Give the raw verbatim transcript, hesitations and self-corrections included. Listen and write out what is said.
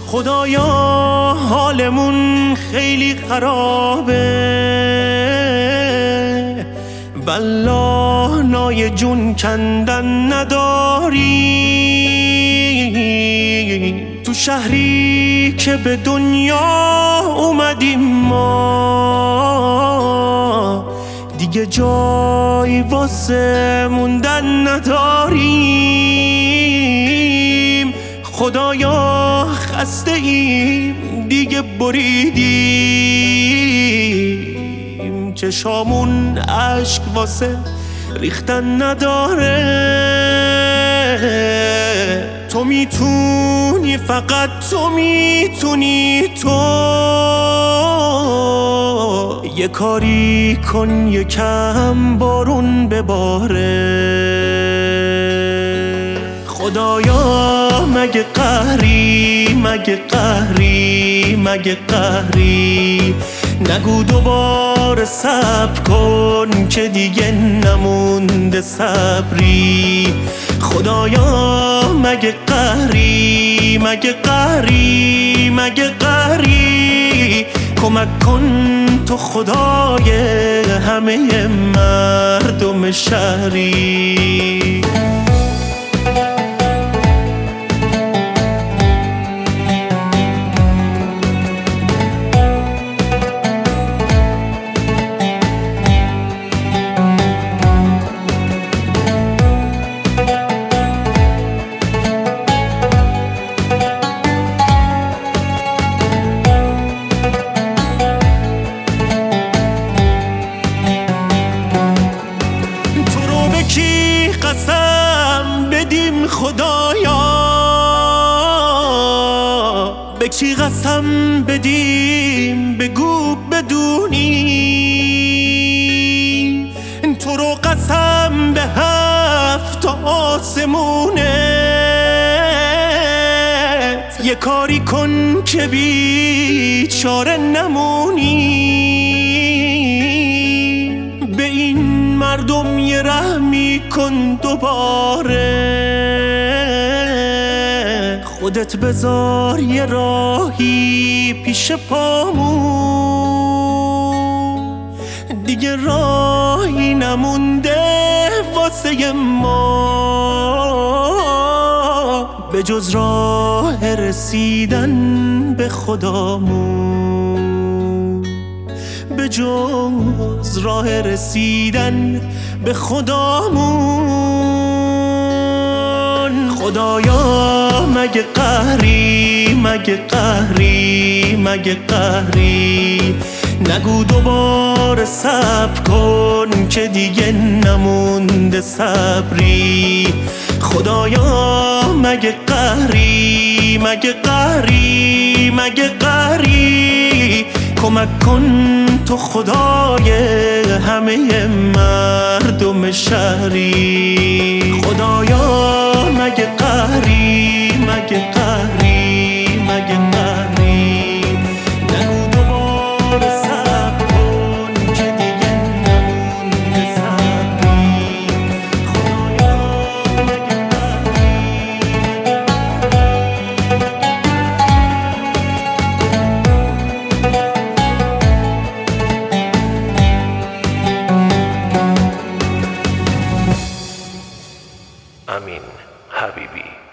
خدایا حالمون خیلی خرابه، والله نای جون کندن نداری. تو شهری که به دنیا اومدیم ما، دیگه جای واسه موندن نداریم. خدایا خسته ایم دیگه بریدیم، چشامون اشک واسه ریختن نداره. تو میتونی، فقط تو میتونی، تو یه کاری کن یکم بارون بباره. خدایا مگه قهری، مگه قهری، مگه قهری، نگو دوباره صبر کن که دیگه نمونده صبری. خدایا مگه قهری، مگه قهری، مگه قهری، کمک کن تو خدای همه مردم شهری. قسم بدیم خدایا، به کی قسم بدیم بگو بدونی. تو رو قسم به هفت آسمونت، یه کاری کن که بیچاره نمونی. به این مردم یه رحمی کن دوباره، خودت بذار یه راهی پیش پامون، دیگه راهی نمونده واسه ما به جز راه رسیدن به خدامون، به جز راه رسیدن به خدامون. خدایا مگه قهری، مگه قهری، مگه قهری، نگو دوباره صبر کن که دیگه نمونده صبری. خدایا مگه قهری، مگه قهری، مگه قهری، کمک کن تو خدای همه مردم شهری. خدایا مگه قهری، مگه قهری، مگه قهری، نگو دوباره صبر کن که دیگه نمونده صبری. خدایا مگه قهری، Amin Habibi.